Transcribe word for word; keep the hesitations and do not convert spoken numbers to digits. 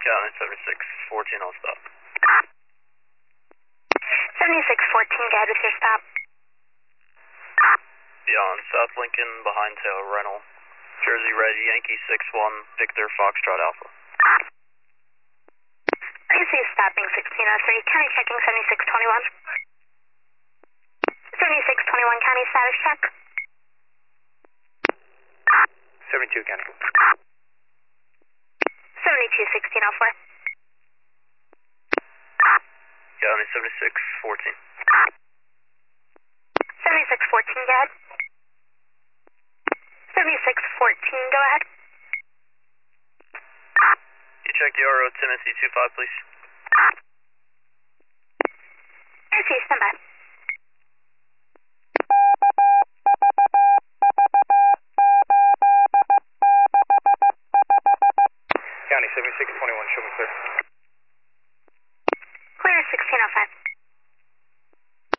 County seventy-six fourteen, I'll stop. seventy-six fourteen, go ahead with your stop. Beyond South Lincoln, behind tail rental. Jersey Red, Yankee six one, Victor Foxtrot Alpha. I see you stopping sixteen oh three, county checking seventy-six twenty-one. seventy-six twenty-one, county status check. seventy-two, county. seventy-two sixteen oh four. County seventy-six fourteen. seventy-six fourteen, go ahead. seventy-six fourteen, go ahead. You check the R O Timothy two five, please. I see you, stand by. County seventy-six twenty-one, show me clear. Clear sixteen oh five.